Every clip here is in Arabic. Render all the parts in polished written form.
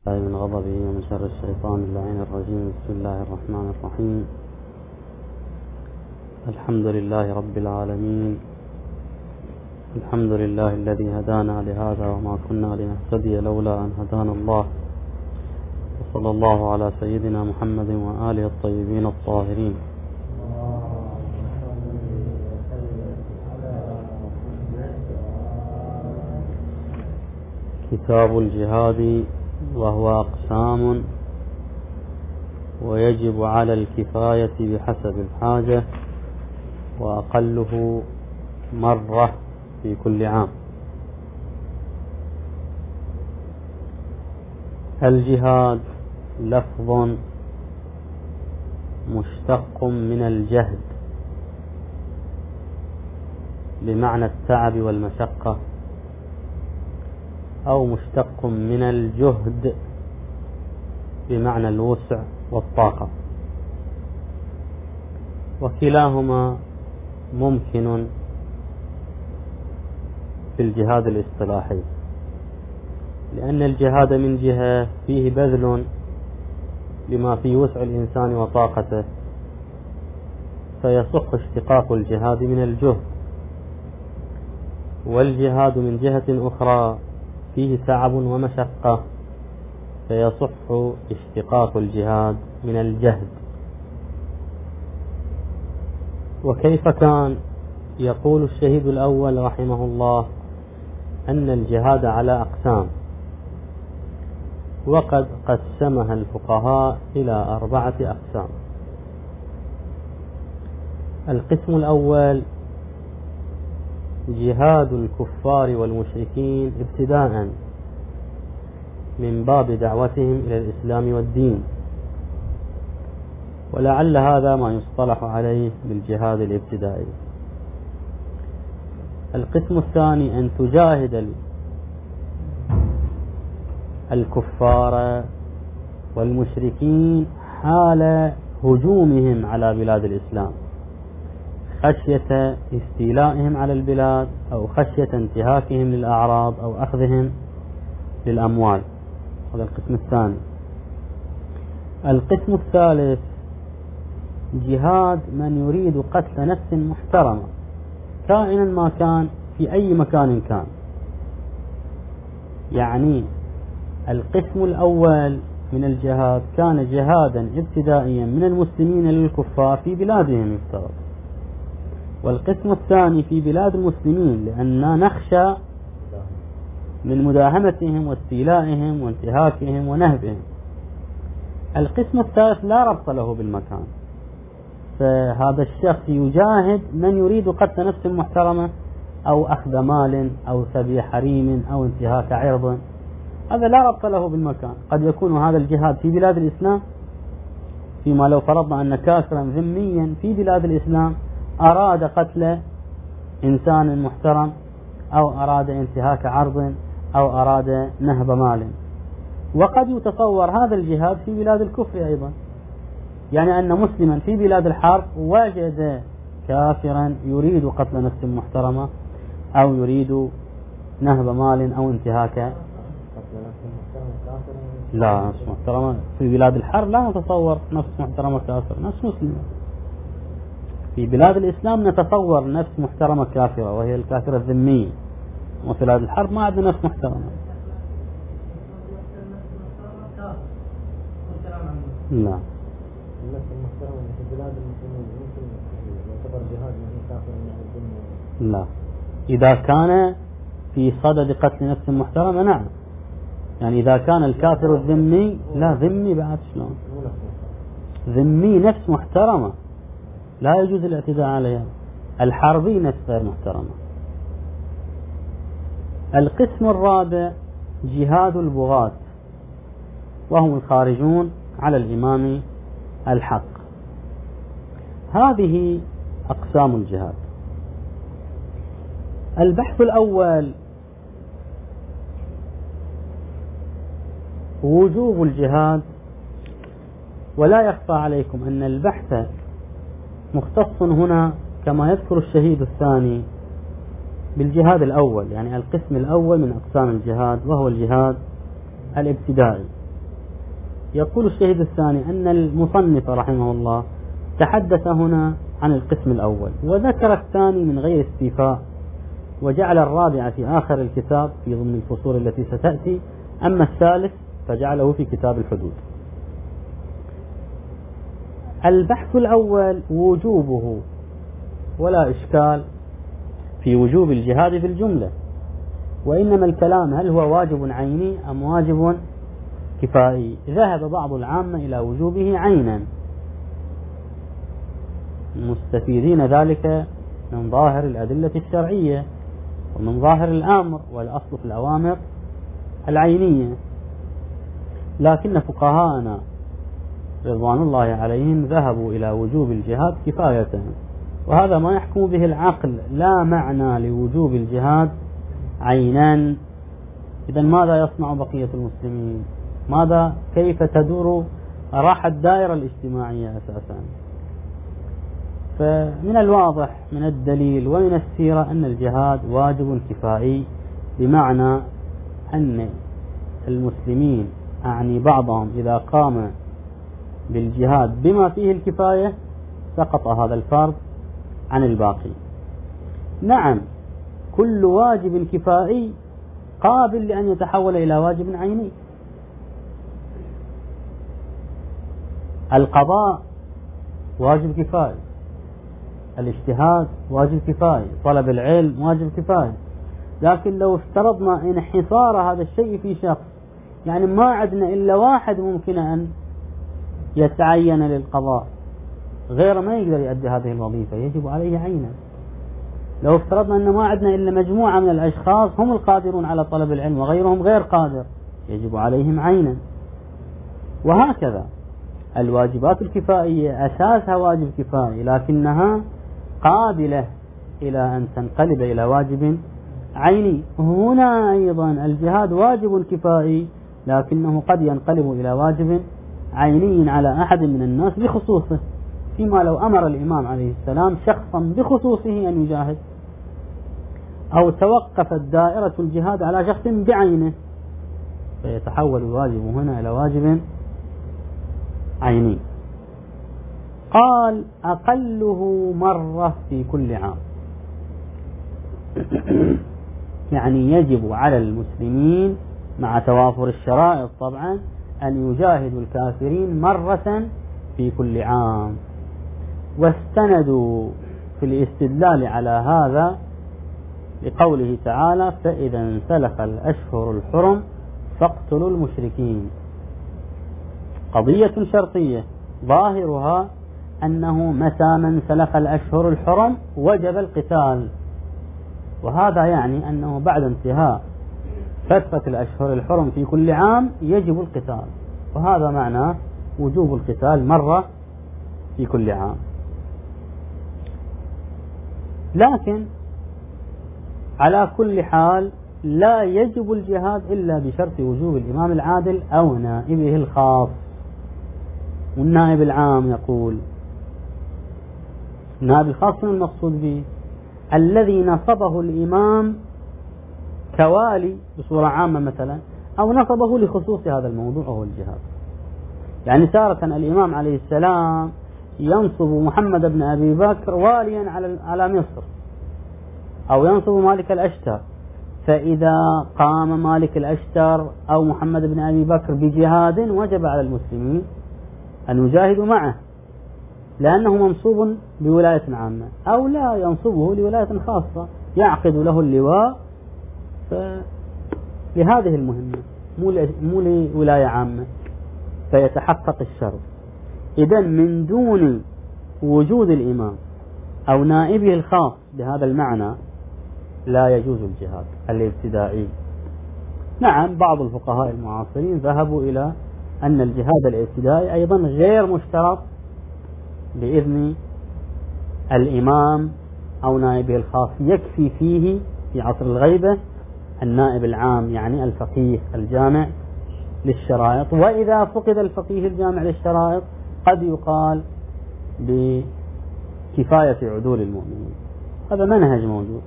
من غضبه ومن شر الشيطان اللعين الرجيم. بسم الله الرحمن الرحيم. الحمد لله رب العالمين. الحمد لله الذي هدانا لهذا وما كنا لنهتدي لولا أن هدانا الله. وصلى الله على سيدنا محمد وآله الطيبين الطاهرين. كتاب الجهاد، وهو أقسام، ويجب على الكفاية بحسب الحاجة، وأقله مرة في كل عام. الجهاد لفظ مشتق من الجهد بمعنى التعب والمشقة، أو مشتق من الجهد بمعنى الوسع والطاقة، وكلاهما ممكن في الجهاد الاصطلاحي، لأن الجهاد من جهة فيه بذل بما في وسع الإنسان وطاقته، فيصح اشتقاق الجهاد من الجهد. والجهاد من جهة أخرى فيه تعب ومشقة، فيصح اشتقاق الجهاد من الجهد. وكيف كان؟ يقول الشهيد الأول رحمه الله أن الجهاد على أقسام، وقد قسمها الفقهاء إلى 4 أقسام. القسم الأول جهاد الكفار والمشركين ابتداء من باب دعوتهم إلى الإسلام والدين، ولعل هذا ما يصطلح عليه بالجهاد الابتدائي. القسم الثاني أن تجاهد الكفار والمشركين حال هجومهم على بلاد الإسلام، خشية استيلائهم على البلاد، أو خشية انتهاكهم للأعراض، أو أخذهم للأموال. هذا القسم الثاني. القسم الثالث جهاد من يريد قتل نفس محترمة كائنا ما كان في أي مكان كان. يعني القسم الأول من الجهاد كان جهادا ابتدائيا من المسلمين للكفار في بلادهم يفترض، والقسم الثاني في بلاد المسلمين لأننا نخشى من مداهمتهم واستيلائهم وانتهاكهم ونهبهم. القسم الثالث لا ربط له بالمكان، فهذا الشخص يجاهد من يريد قتل نفس محترمة أو أخذ مال أو سبي حريم أو انتهاك عرض، هذا لا ربط له بالمكان. قد يكون هذا الجهاد في بلاد الإسلام، فيما لو فرضنا أن كافرا ذميا في بلاد الإسلام أراد قتل إنسان محترم، أو أراد انتهاك عرض، أو أراد نهب مال. وقد يتصور هذا الجهاد في بلاد الكفر أيضا، يعني أن مسلما في بلاد الحرب وجد كافرا يريد قتل نفس محترمة، أو يريد نهب مال، أو انتهاك. لا، نفس محترمة في بلاد الحرب لا نتصور نفس محترمة كافر، نفس مسلم. في بلاد الإسلام نتصور نفس محترمة كافرة، وهي الكافرة الذمية. وفي بلاد الحرب ما عندنا نفس محترمة. لا، النفس المحترمة في بلاد المسلمين ممكن يعتبر جهاد من كافر من الذمة. لا، إذا كان في صدد قتل نفس محترمة نعم. يعني إذا كان الكافر الذمي، لا ذمي بعد شلون؟ ذمي نفس محترمة لا يجوز الاعتداء عليها. الحربي نفس غير محترمة. القسم الرابع جهاد البغاة، وهم الخارجون على الإمام الحق. هذه أقسام الجهاد. البحث الأول وجوب الجهاد. ولا يخفى عليكم أن البحث مختص هنا كما يذكر الشهيد الثاني بالجهاد الأول، يعني القسم الأول من أقسام الجهاد، وهو الجهاد الابتدائي. يقول الشهيد الثاني أن المصنف رحمه الله تحدث هنا عن القسم الأول وذكر الثاني من غير استيفاء، وجعل الرابع في آخر الكتاب في ضمن الفصول التي ستأتي، أما الثالث فجعله في كتاب الحدود. البحث الأول وجوبه، ولا إشكال في وجوب الجهاد في الجملة، وإنما الكلام هل هو واجب عيني أم واجب كفائي. ذهب بعض العامة إلى وجوبه عينا، مستفيدين ذلك من ظاهر الأدلة الشرعية ومن ظاهر الأمر، والأصل في الأوامر العينية. لكن فقهاءنا رضوان الله عليهم ذهبوا إلى وجوب الجهاد كفاية، وهذا ما يحكم به العقل، لا معنى لوجوب الجهاد عينا. إذن ماذا يصنع بقية المسلمين؟ ماذا كيف تدور راح الدائرة الاجتماعية أساسا؟ فمن الواضح من الدليل ومن السيرة أن الجهاد واجب كفائي، بمعنى أن المسلمين أعني بعضهم إذا قام بالجهاد بما فيه الكفاية سقط هذا الفرض عن الباقي. نعم، كل واجب كفائي قابل لأن يتحول إلى واجب عيني. القضاء واجب كفائي، الاجتهاد واجب كفائي، طلب العلم واجب كفائي. لكن لو افترضنا انحصار هذا الشيء في شخص، يعني ما عندنا إلا واحد ممكن أن يتعين للقضاء، غير ما يقدر يؤدي هذه الوظيفة، يجب عليه عينا. لو افترضنا أن ما عندنا إلا مجموعة من الأشخاص هم القادرون على طلب العلم وغيرهم غير قادر، يجب عليهم عينا. وهكذا الواجبات الكفائية أساسها واجب كفائي، لكنها قابلة إلى أن تنقلب إلى واجب عيني. هنا أيضا الجهاد واجب كفائي، لكنه قد ينقلب إلى واجب عيني على أحد من الناس بخصوصه، فيما لو أمر الإمام عليه السلام شخصا بخصوصه أن يجاهد، أو توقفت دائرة الجهاد على شخص بعينه، فيتحول الواجب هنا إلى واجب عيني. قال أقله مرة في كل عام، يعني يجب على المسلمين مع توافر الشرائط طبعا أن يجاهدوا الكافرين مرة في كل عام. واستندوا في الاستدلال على هذا لقوله تعالى: فإذا انسلخ الأشهر الحرم فاقتلوا المشركين. قضية شرطية ظاهرها أنه متى ما انسلخ الأشهر الحرم وجب القتال، وهذا يعني أنه بعد انتهاء فترة الأشهر الحرم في كل عام يجب القتال، وهذا معنى وجوب القتال مرة في كل عام. لكن على كل حال لا يجب الجهاد إلا بشرط وجوب الإمام العادل أو نائبه الخاص. والنائب العام يقول النائب الخاص من المقصود به الذي نصبه الإمام كوالي بصورة عامة مثلا، أو نصبه لخصوص هذا الموضوع وهو الجهاد. يعني تارة الإمام عليه السلام ينصب محمد بن أبي بكر واليا على مصر، أو ينصب مالك الأشتر، فإذا قام مالك الأشتر أو محمد بن أبي بكر بجهاد وجب على المسلمين أن يجاهدوا معه، لأنه منصوب بولاية عامة، أو لا ينصبه لولاية خاصة يعقد له اللواء لهذه المهمة مو لولاية عامة، فيتحقق الشرط. إذن من دون وجود الإمام أو نائبه الخاص بهذا المعنى لا يجوز الجهاد الابتدائي. نعم، بعض الفقهاء المعاصرين ذهبوا إلى أن الجهاد الابتدائي أيضا غير مشترط بإذن الإمام أو نائبه الخاص، يكفي فيه في عصر الغيبة النائب العام، يعني الفقيه الجامع للشرائط. وإذا فقد الفقيه الجامع للشرائط قد يقال بكفاية عدول المؤمنين، هذا منهج موجود.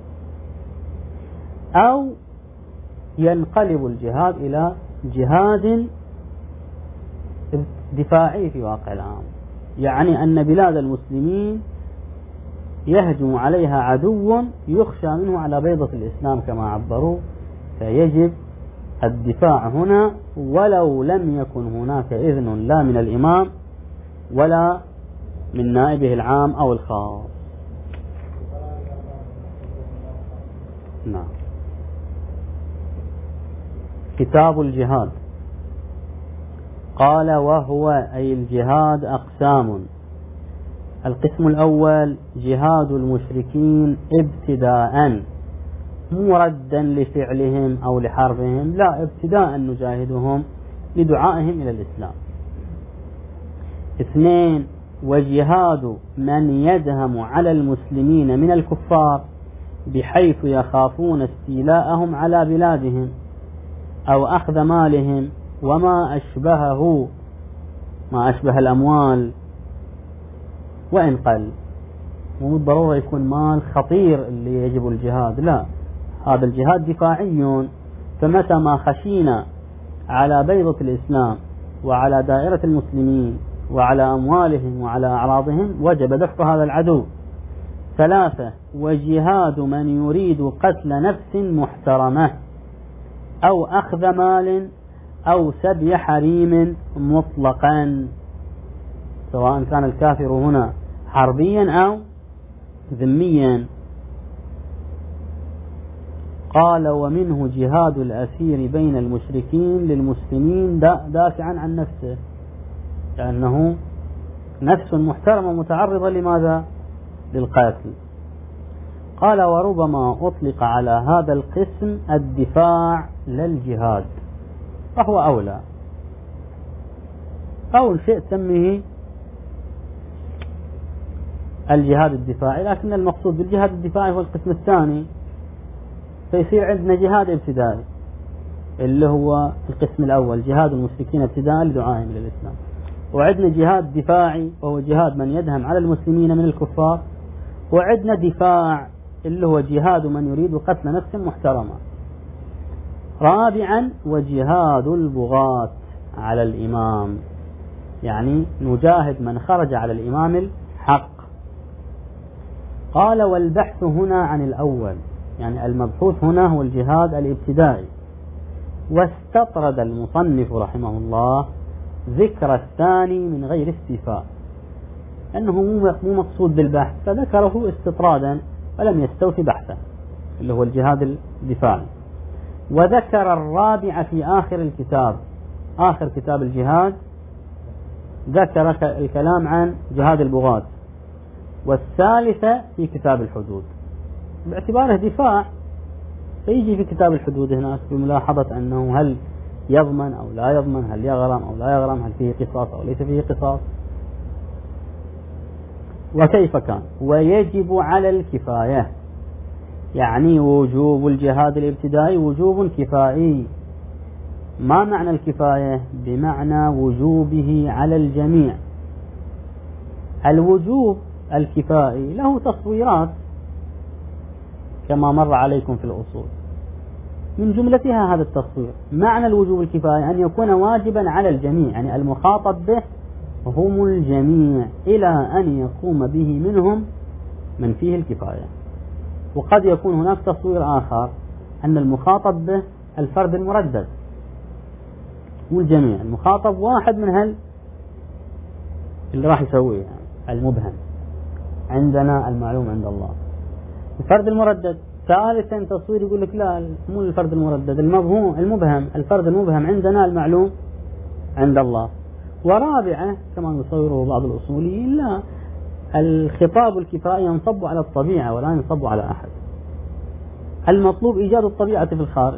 أو ينقلب الجهاد إلى جهاد دفاعي في واقع العام، يعني أن بلاد المسلمين يهجم عليها عدو يخشى منه على بيضة الإسلام كما عبروا، فيجب الدفاع هنا ولو لم يكن هناك إذن لا من الإمام ولا من نائبه العام أو الخاص. نعم. كتاب الجهاد قال: وهو أي الجهاد أقسام. القسم الأول جهاد المشركين ابتداء، مردا لفعلهم أو لحربهم، لا، ابتداء نجاهدهم لدعائهم إلى الإسلام. 2 وجهاد من يدهم على المسلمين من الكفار بحيث يخافون استيلاءهم على بلادهم أو أخذ مالهم وما أشبهه، ما أشبه الأموال وإن قل. مو بالضرورة يكون مال خطير اللي يجب الجهاد، لا، هذا الجهاد دفاعي، فمتى ما خشينا على بيضة الإسلام وعلى دائرة المسلمين وعلى أموالهم وعلى أعراضهم وجب دفع هذا العدو. 3 وجهاد من يريد قتل نفس محترمة أو أخذ مال أو سبي حريم مطلقا، سواء كان الكافر هنا حربيا أو ذميا. قال: ومنه جهاد الأسير بين المشركين للمسلمين دافعا عن نفسه، لأنه نفس محترمة متعرضة لماذا؟ للقتل. قال: وربما أطلق على هذا القسم الدفاع للجهاد، فهو أولى. أول شيء تسميه الجهاد الدفاعي، لكن المقصود بالجهاد الدفاعي هو القسم الثاني، فيصير عندنا جهاد ابتدائي اللي هو القسم الأول جهاد المشركين ابتداء لدعائهم إلى الإسلام، وعندنا جهاد دفاعي وهو جهاد من يدهم على المسلمين من الكفار، وعندنا دفاع اللي هو جهاد من يريد قتل نفس محترمة. 4 وجهاد البغاة على الإمام، يعني نجاهد من خرج على الإمام الحق. قال: والبحث هنا عن الأول، يعني المبحوث هنا هو الجهاد الابتدائي. واستطرد المصنف رحمه الله ذكر الثاني من غير استيفاء، أنه مو مقصود بالبحث، فذكره استطرادا ولم يستوفي بحثه اللي هو الجهاد الدفاعي. وذكر الرابع في آخر الكتاب، آخر كتاب الجهاد ذكر الكلام عن جهاد البغاة، والثالثة في كتاب الحدود باعتباره دفاع، فيجي في كتاب الحدود هناك بملاحظة أنه هل يضمن أو لا يضمن، هل يغرم أو لا يغرم، هل فيه قصاص أو ليس فيه قصاص، وكيف كان. ويجب على الكفاية، يعني وجوب الجهاد الابتدائي وجوب كفائي. ما معنى الكفاية؟ بمعنى وجوبه على الجميع. الوجوب الكفائي له تصويرات كما مر عليكم في الأصول، من جملتها هذا التصوير. معنى الوجوب الكفائي أن يكون واجبا على الجميع، يعني المخاطب به هم الجميع إلى أن يقوم به منهم من فيه الكفاية. وقد يكون هناك تصوير آخر أن المخاطب به الفرد المردد والجميع، المخاطب واحد من اللي راح يسويه، يعني المبهم عندنا المعلوم عند الله، الفرد المردد. ثالثا تصوير يقول لك لا، مو الفرد المردد، المبهم، الفرد المبهم عندنا المعلوم عند الله. ورابعة كما يصوره بعض الأصوليين، لا، الخطاب الكفائي ينصب على الطبيعة ولا ينصب على أحد، المطلوب إيجاد الطبيعة في الخارج.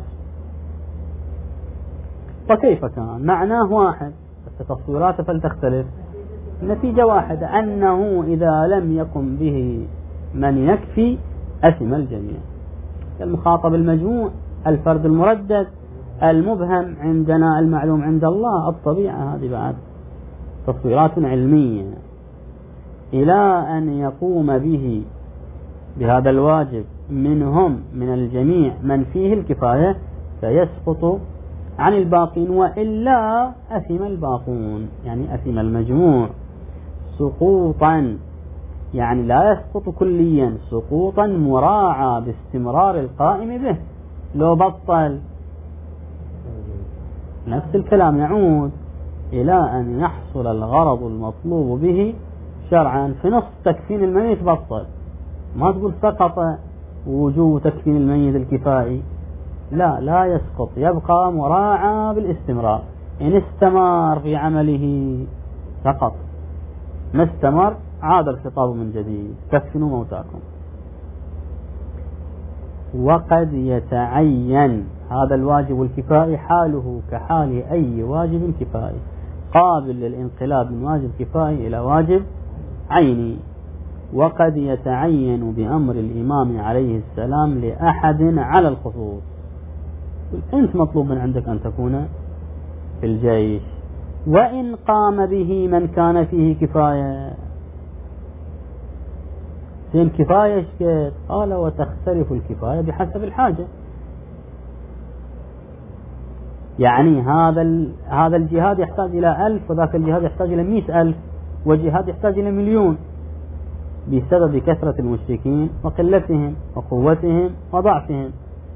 وكيف كان؟ معناه واحد بس تصويراته فلتختلف. النتيجة واحدة، أنه إذا لم يقم به من يكفي أثم الجميع. المخاطب المجموع، الفرد المردد، المبهم عندنا المعلوم عند الله، الطبيعة، هذه بعد تصويرات علمية. إلى أن يقوم به بهذا الواجب منهم من الجميع من فيه الكفاية، فيسقط عن الباقين، وإلا أثم الباقون، يعني أثم المجموع سقوطا، يعني لا يسقط كليا، سقوطا مراعى باستمرار القائم به. لو بطل نفس الكلام يعود إلى أن يحصل الغرض المطلوب به شرعا. في نص تكفين الميت بطل، ما تقول سقط وجوب تكفين الميت الكفائي، لا يسقط، يبقى مراعى بالاستمرار. إن استمر في عمله سقط، ما استمر عاد الخطاب من جديد، كفنوا موتاكم. وقد يتعين هذا الواجب الكفائي حاله كحال أي واجب كفائي، قابل للانقلاب من واجب كفائي إلى واجب عيني. وقد يتعين بأمر الإمام عليه السلام لأحد على الخصوص. أنت مطلوب من عندك أن تكون في الجيش، وإن قام به من كان فيه كفاية. زين كفاية شكت؟ قال وتختلف الكفاية بحسب الحاجة. يعني هذا الجهاد يحتاج إلى 1000، وذاك الجهاد يحتاج إلى 100,000، وجهاد يحتاج إلى 1,000,000 بسبب كثرة المشركين وقلتهم وقوتهم وضعفهم.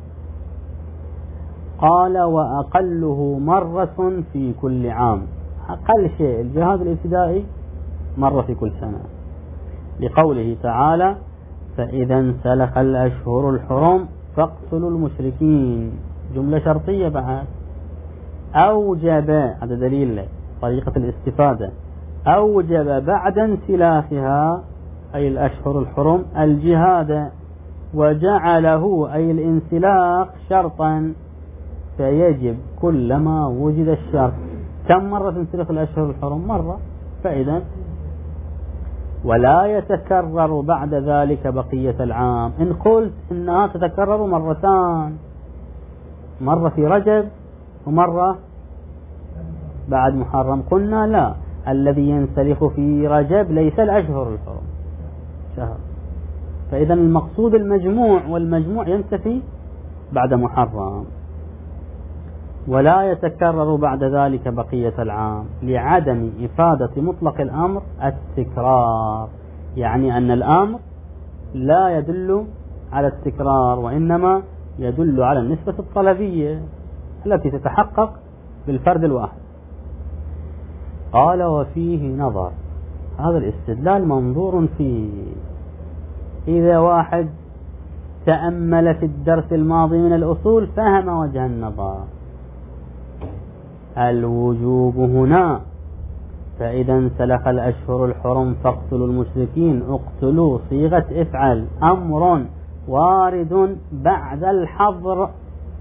قال وأقله مرة في كل عام، أقل شيء الجهاد الابتدائي مرة في كل سنة، لقوله تعالى فإذا انسلخ الأشهر الحرم فاقتلوا المشركين، جملة شرطية بعد. أوجب، هذا دليل طريقة الاستفادة، أوجب بعد انسلاخها أي الأشهر الحرم الجهاد، وجعله أي الانسلاخ شرطا، فيجب كلما وجد الشرط. كم مرة تنسلخ الأشهر الحرم؟ مرة. فإذا ولا يتكرر بعد ذلك بقية العام. إن قلت إنها تتكرر مرتان، مرة في رجب ومرة بعد محرم، قلنا لا، الذي ينسلخ في رجب ليس الأشهر الحرم، شهر. فإذا المقصود المجموع، والمجموع ينتفي بعد محرم. ولا يتكرر بعد ذلك بقية العام لعدم إفادة مطلق الأمر التكرار، يعني أن الأمر لا يدل على التكرار، وإنما يدل على النسبة الطلبية التي تتحقق بالفرد الواحد. قال وفيه نظر، هذا الاستدلال منظور فيه. إذا واحد تأمل في الدرس الماضي من الأصول فهم وجه النظر. الوجوب هنا فإذا انسلخ الأشهر الحرم فاقتلوا المشركين، اقتلوا صيغة افعل، أمر وارد بعد الحظر.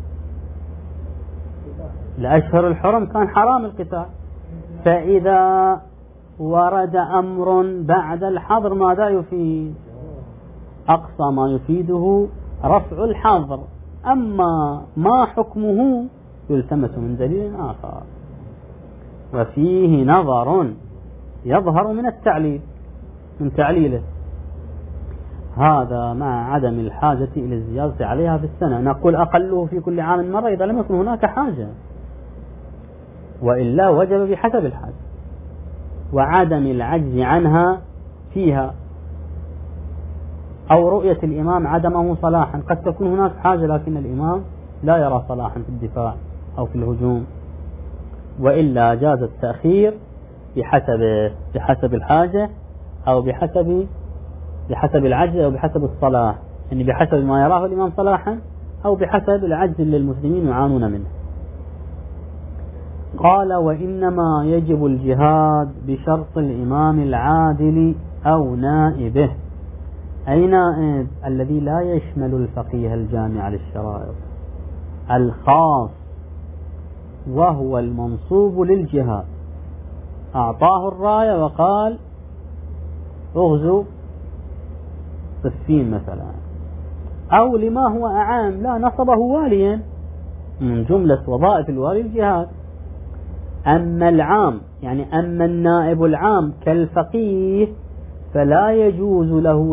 الأشهر الحرم كان حرام القتال، فإذا ورد أمر بعد الحظر ماذا يفيد؟ أقصى ما يفيده رفع الحظر، أما ما حكمه يلتمس من دليل آخر. وفيه نظر يظهر من التعليل، من تعليله، هذا مع عدم الحاجة إلى الزيادة عليها في السنة. نقول أقله في كل عام مرة إذا لم يكن هناك حاجة، وإلا وجب بحسب الحاجة، وعدم العجز عنها فيها، أو رؤية الإمام عدمه صلاحا. قد تكون هناك حاجة لكن الإمام لا يرى صلاحا في الدفاع أو في الهجوم، وإلا جاز التأخير بحسب الحاجة، أو بحسب العجز، أو بحسب الصلاح، يعني بحسب ما يراه الإمام صلاحا، أو بحسب العجز اللي المسلمين يعانون منه. قال وإنما يجب الجهاد بشرط الإمام العادل أو نائبه. أي نائب؟ الذي لا يشمل الفقيه الجامع للشرائط، الخاص، وهو المنصوب للجهاد، أعطاه الراية وقال اغزو صفين مثلا، أو لما هو أعام، لا، نصبه واليا من جملة وظائف الوالي الجهاد. أما العام، يعني أما النائب العام كالفقيه فلا يجوز له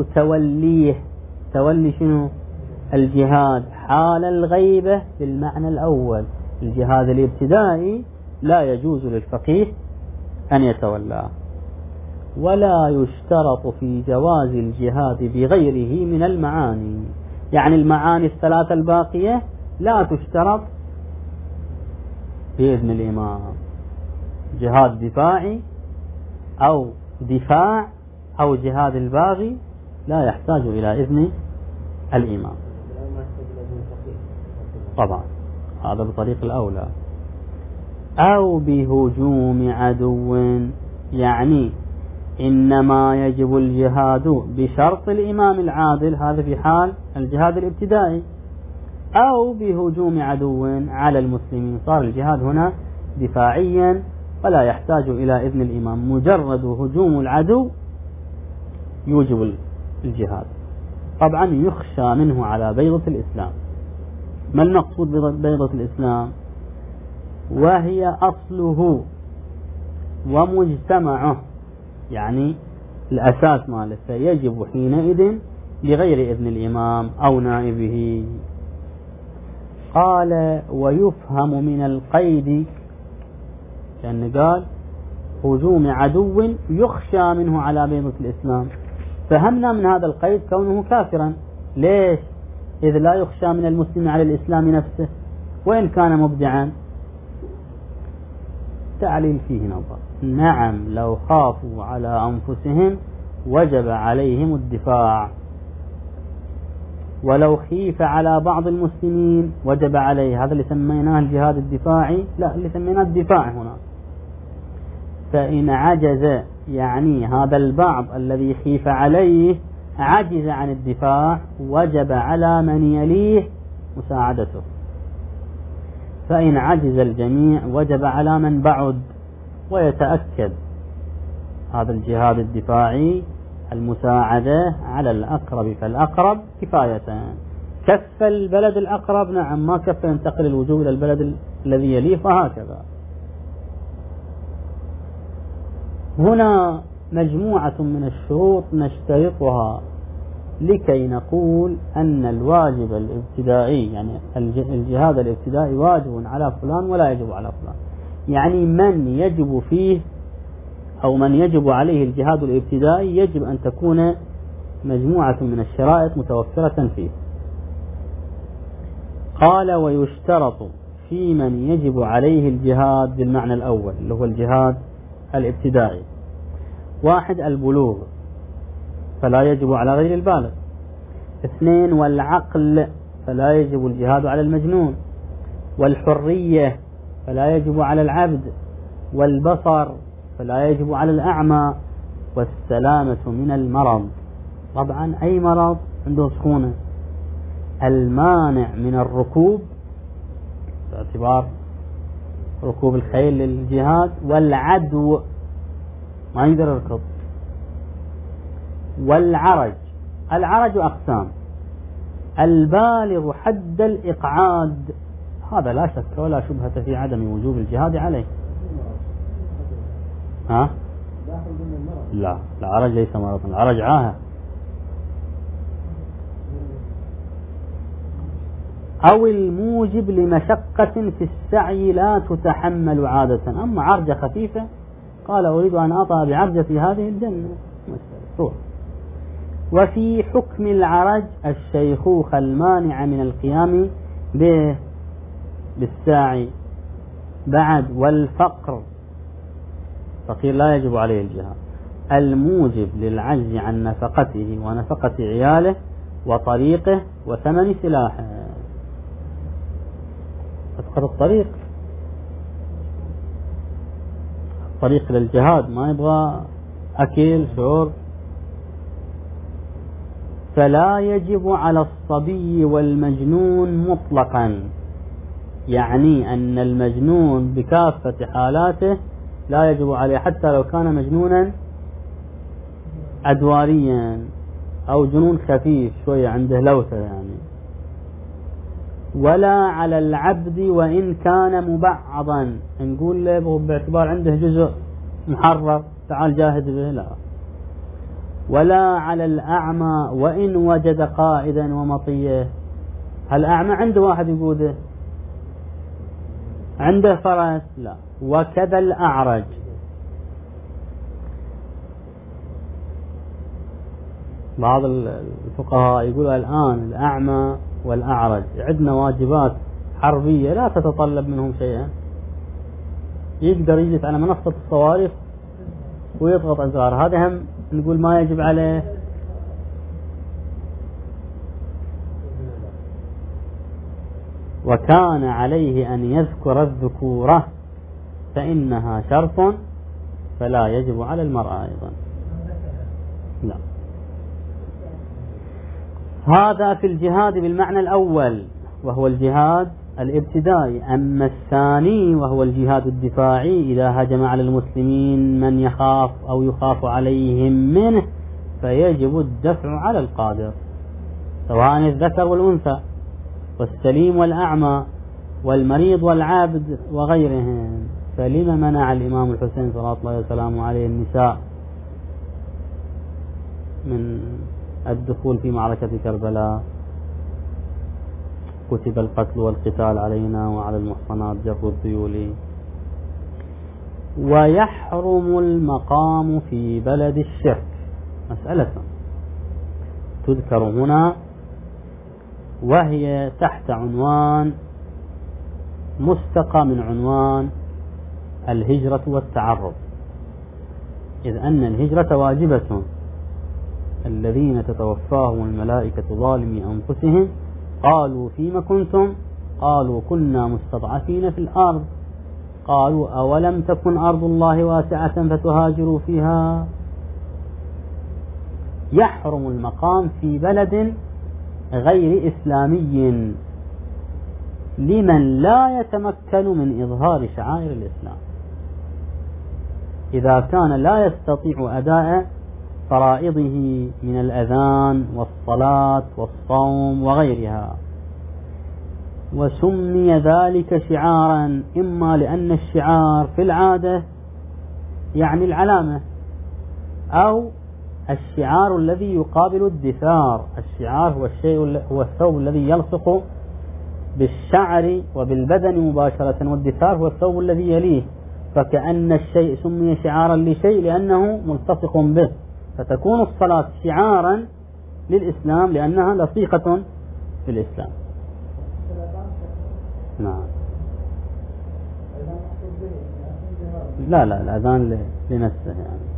تولي شنو؟ الجهاد حال الغيبة بالمعنى الأول، الجهاد الابتدائي لا يجوز للفقيه أن يتولاه. ولا يشترط في جواز الجهاد بغيره من المعاني، يعني المعاني الثلاثة الباقية لا تشترط بإذن الإمام، جهاد دفاعي أو دفاع أو جهاد الباغي لا يحتاج إلى إذن الإمام طبعا، هذا بطريق الأولى. أو بهجوم عدو، يعني إنما يجب الجهاد بشرط الإمام العادل، هذا في حال الجهاد الابتدائي، أو بهجوم عدو على المسلمين، صار الجهاد هنا دفاعيا ولا يحتاج إلى إذن الإمام، مجرد هجوم العدو يوجب الجهاد. طبعا يخشى منه على بيضة الإسلام. ما المقصود ببيضة الإسلام؟ وهي أصله ومجتمعه، يعني الأساس مالته يجب حينئذ بغير إذن الإمام أو نائبه. قال ويفهم من القيد، كأن قال هجوم عدو يخشى منه على بيضة الإسلام، فهمنا من هذا القيد كونه كافرا. ليش؟ إذ لا يخشى من المسلم على الإسلام نفسه وإن كان مبدعا. تعليل فيه نظر. نعم لو خافوا على أنفسهم وجب عليهم الدفاع، ولو خيف على بعض المسلمين وجب عليه، هذا اللي سميناه الجهاد الدفاعي، لا اللي سميناه الدفاع هنا. فإن عجز، يعني هذا البعض الذي خيف عليه عجز عن الدفاع، وجب على من يليه مساعدته. فإن عجز الجميع وجب على من بعد. ويتأكد هذا الجهاد الدفاعي المساعدة على الأقرب فالأقرب كفاية. كف البلد الأقرب نعم، ما كف ينتقل الوجوب إلى البلد الذي يليه، فهكذا. هنا مجموعة من الشروط نشترطها لكي نقول أن الواجب الابتدائي، يعني الجهاد الابتدائي واجب على فلان ولا يجب على فلان، يعني من يجب فيه أو من يجب عليه الجهاد الابتدائي يجب أن تكون مجموعة من الشرائط متوفرة فيه. قال ويشترط في من يجب عليه الجهاد بالمعنى الأول اللي هو الجهاد الابتدائي: 1 البلوغ فلا يجب على غير البالغ. 2 والعقل فلا يجب الجهاد على المجنون. والحرية فلا يجب على العبد. والبصر فلا يجب على الأعمى. والسلامة من المرض، طبعا أي مرض عنده سخونة. المانع من الركوب باعتبار ركوب الخيل للجهاد، والعدو ما يقدر يركض. والعرج، العرج أقسام: البالغ حد الإقعاد، هذا لا شك ولا شبهة في عدم وجوب الجهاد عليه. ها؟ لا، العرج ليس مرضا، العرج عاهة. أو الموجب لمشقة في السعي لا تتحمل عادة. أما عرجة خفيفة قال أريد أن أطأ بعرجة في هذه الجنة. وفي حكم العرج الشيخوخة المانعة من القيام بالساعي بعد. والفقر، فقير لا يجب عليه الجهاد. الموجب للعجز عن نفقته ونفقة عياله وطريقه وثمن سلاحه. أفقد الطريق للجهاد، ما يبغى أكل شرب. فلا يجب على الصبي والمجنون مطلقا، يعني أن المجنون بكافة حالاته لا يجب عليه، حتى لو كان مجنونا أدواريا أو جنون خفيف شوية عنده لوثة يعني. ولا على العبد وإن كان مبعضا، نقول له باعتبار عنده جزء محرر تعال جاهد به، لا. ولا على الأعمى وإن وجد قائدا ومطيه. الأعمى عنده واحد يقوده عنده فرس لا. وكذا الأعرج. بعض الفقهاء يقولوا الآن الأعمى والأعرج عندنا واجبات حربية لا تتطلب منهم شيئا، يقدر يجلس على منصة الصواريخ ويضغط أزرار، هذا هم نقول ما يجب عليه. وكان عليه أن يذكر الذكورة فإنها شرط فلا يجب على المرأة أيضا. لا. هذا في الجهاد بالمعنى الأول وهو الجهاد الابتدائي. أما الثاني وهو الجهاد الدفاعي إذا هجم على المسلمين من يخاف أو يخاف عليهم منه فيجب الدفع على القادر سواء الذكر والأنثى والسليم والأعمى والمريض والعابد وغيرهم. فلما منع الإمام الحسين صلى الله عليه وسلم عليه النساء من الدخول في معركة كربلاء؟ كتب القتل والقتال علينا وعلى المحصنات جر الذيول. ويحرم المقام في بلد الشرك، مسألة تذكر هنا وهي تحت عنوان مستقى من عنوان الهجرة والتعرض، إذ أن الهجرة واجبة. الذين تتوفاهم الملائكة ظالمي أنفسهم قالوا فيما كنتم قالوا كنا مستضعفين في الأرض قالوا أولم تكن أرض الله واسعة فتهاجروا فيها. يحرم المقام في بلد غير إسلامي لمن لا يتمكن من إظهار شعائر الإسلام، إذا كان لا يستطيع أداء فرائضه من الأذان والصلاة والصوم وغيرها. وسمي ذلك شعارا إما لأن الشعار في العادة يعني العلامة، أو الشعار الذي يقابل الدثار. الشعار هو الثوب الذي يلصق بالشعر وبالبدن مباشرة، والدثار هو الثوب الذي يليه، فكأن الشيء سمي شعارا لشيء لأنه ملتصق به، فتكون الصلاة شعارا للإسلام لأنها لصيقة بالإسلام. نعم. لا الأذان لنفسه يعني.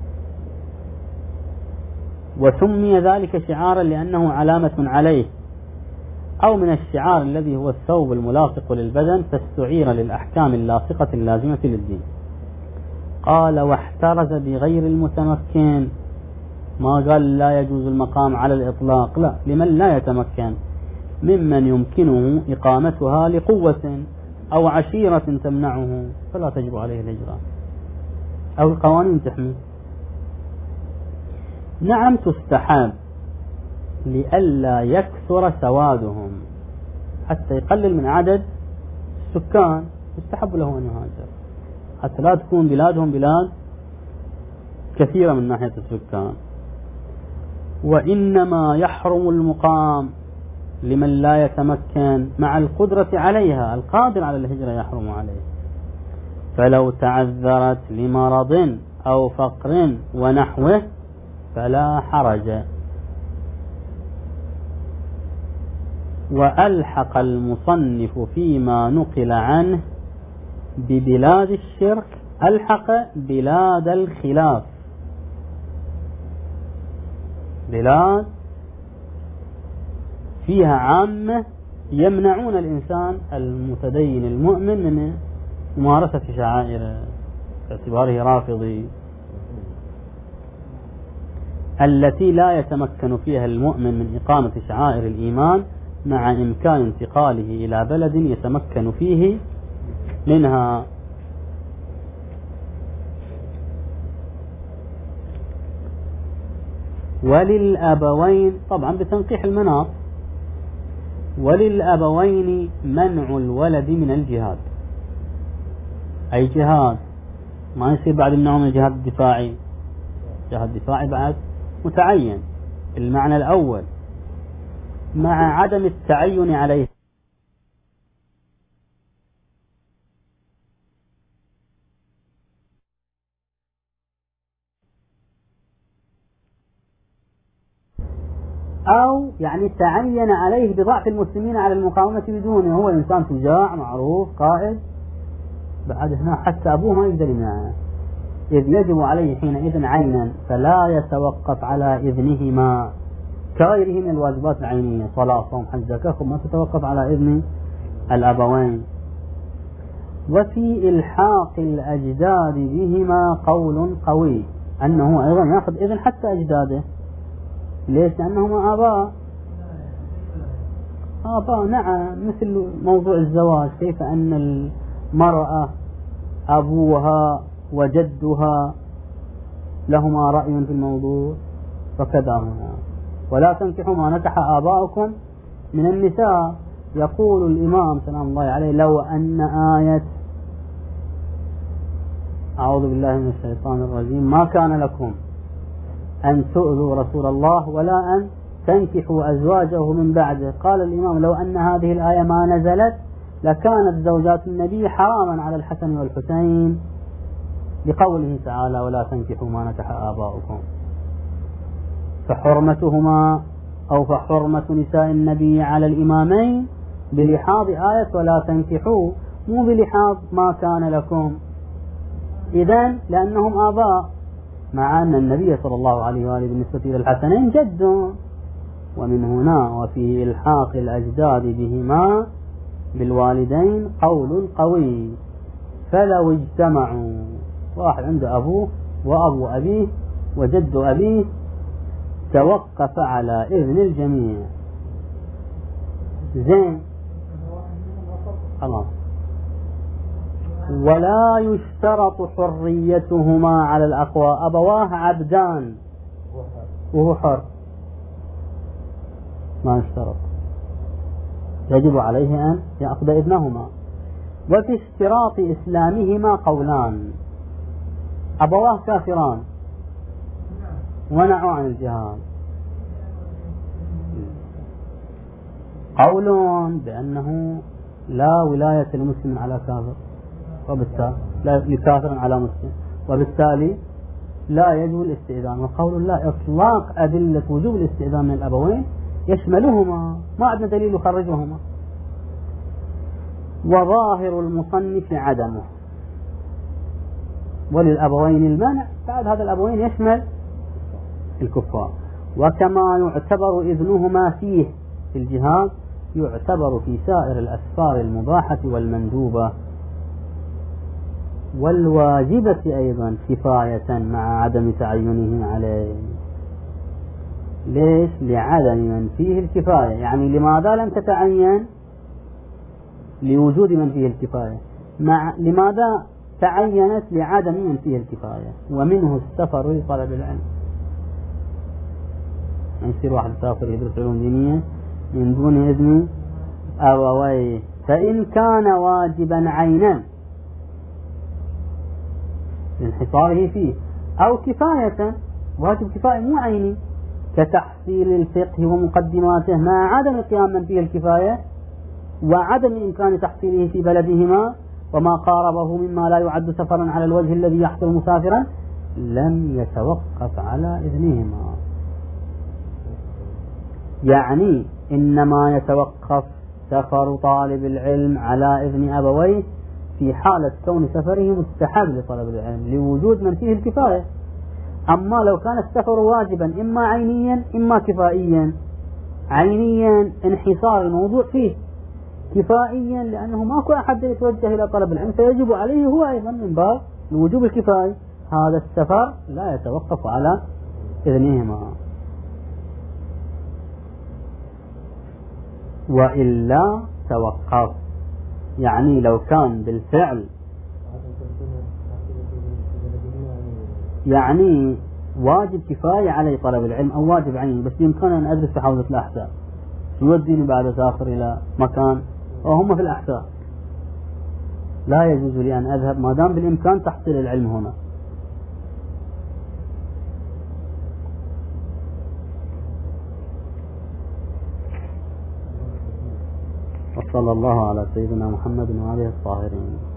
وسمي ذلك شعارا لأنه علامة عليه، أو من الشعار الذي هو الثوب الملاصق للبدن فاستعير للأحكام اللاصقة اللازمة للدين. قال واحترز بغير المتمكن، ما قال لا يجوز المقام على الإطلاق، لا، لمن لا يتمكن ممن يمكنه إقامتها لقوة أو عشيرة تمنعه فلا تجب عليه الهجرة أو القوانين تحمي. نعم تستحب لئلا يكثر سوادهم، حتى يقلل من عدد السكان، يستحب له أن يهاجر حتى لا تكون بلادهم بلاد كثيرة من ناحية السكان. وإنما يحرم المقام لمن لا يتمكن مع القدرة عليها، القادر على الهجرة يحرم عليه، فلو تعذرت لمرض أو فقر ونحوه فلا حرج. وألحق المصنف فيما نقل عنه ببلاد الشرك ألحق بلاد الخلاف، بلاد فيها عامة يمنعون الإنسان المتدين المؤمن من ممارسة شعائر باعتباره رافضي، التي لا يتمكن فيها المؤمن من إقامة شعائر الإيمان مع إمكان انتقاله إلى بلد يتمكن فيه منها. وللأبوين طبعا بتنقيح المناط، وللأبوين منع الولد من الجهاد، أي جهاد ما يصير بعد منعه من الجهاد الدفاعي، الجهاد الدفاعي بعد متعين المعنى الأول مع عدم التعين عليه. أو يعني تعين عليه بضعف المسلمين على المقاومة بدونه، هو إنسان شجاع معروف قائد، بعد هنا حتى أبوه ما يقدر يمنعه، إذ يجب عليه حينئذ عينا، فلا يتوقف على إذنهما كغيره من الواجبات العينية، صلاة صوم حج زكاة، ما تتوقف على إذن الأبوين. وفي إلحاق الأجداد بهما قول قوي، أنه أيضا يأخذ إذن حتى أجداده. ليش؟ لأنهما آباء نعم، مثل موضوع الزواج، كيف أن المرأة أبوها وجدها لهما رأي في الموضوع، فكذا هنا. ولا تنكحوا ما نكح آباؤكم من النساء. يقول الإمام سلام الله عليه: لو أن آية أعوذ بالله من الشيطان الرجيم ما كان لكم أن تؤذوا رسول الله ولا أن تنكحوا أزواجه من بعده. قال الإمام: لو أن هذه الآية ما نزلت لكانت زوجات النبي حراما على الحسن والحسين، لقوله تعالى: ولا تنكحوا ما نكح آباؤكم. فحرمتهما أو فحرمة نساء النبي على الإمامين بلحاظ آية ولا تنكحوا، مو بلحاظ ما كان لكم. إذن لأنهم آباء، مع أن النبي صلى الله عليه وآله بالنسبة إلى الحسنين جد. ومن هنا وفي إلحاق الأجداد بهما بالوالدين قول قوي. فلو اجتمعوا، واحد عنده أبوه وأبو أبيه وجد أبيه، توقف على إذن الجميع. زين خلاص. ولا يشترط حريتهما على الأقوى. أبواه عبدان وهو حر، ما يشترط، يجب عليه أن يأخذ إذنهما. وفي اشتراط إسلامهما قولان: أبواه كافران ونعوا عن الجهاد، قول بأنه لا ولاية لمسلم على كافر، وبالتالي لا لكافر على مسلم، وبالتالي لا يجوز الاستئذان. وقول لا إطلاق أدلة وجوب الاستئذان من الأبوين يشملهما، ما عندنا دليل يخرجهما. وظاهر المصنف عدمه، وللأبوين المنع، بعد هذا الأبوين يشمل الكفار. وكما يعتبر إذنهما فيه في الجهاد يعتبر في سائر الأسفار المباحة والمندوبة والواجبة أيضا كفاية مع عدم تعينه عليه. ليش؟ لعدم من فيه الكفاية. يعني لماذا لم تتعين؟ لوجود من فيه الكفاية. لماذا تعينت؟ لعدم من فيه الكفاية. ومنه السفر لطلب العلم. يصير واحد سافر يدرس علوم دينية من دون إذن أبويه، فإن كان واجبا عينا لانحصاره فيه، أو كفاية، واجب كفاية مو عيني، كتحصيل الفقه ومقدماته مع عدم القيام من فيه الكفاية وعدم إمكان تحصيله في بلدهما، وما قاربه مما لا يعد سفرا على الوجه الذي يحصل مسافرا، لم يتوقف على إذنهما. يعني إنما يتوقف سفر طالب العلم على إذن أبويه في حالة كون سفره مستحب لطلب العلم لوجود من فيه الكفاية. أما لو كان السفر واجبا إما عينيا إما كفائيا، عينيا انحصار الموضوع فيه، كفائيا لأنه ماكو أحد يتوجه إلى طلب العلم فيجب عليه هو أيضا من باب الوجوب الكفائي، هذا السفر لا يتوقف على إذنهما. وإلا توقف، يعني لو كان بالفعل يعني واجب كفاية علي طلب العلم أو واجب عيني، بس بإمكاني أن أدرس في حوزة الأحساء، يوديني بعد أسافر إلى مكان وهم في الأحساء، لا يجوز لي أن أذهب ما دام بالإمكان تحصيل العلم هنا. وصلى الله على سيدنا محمد وآله الطاهرين.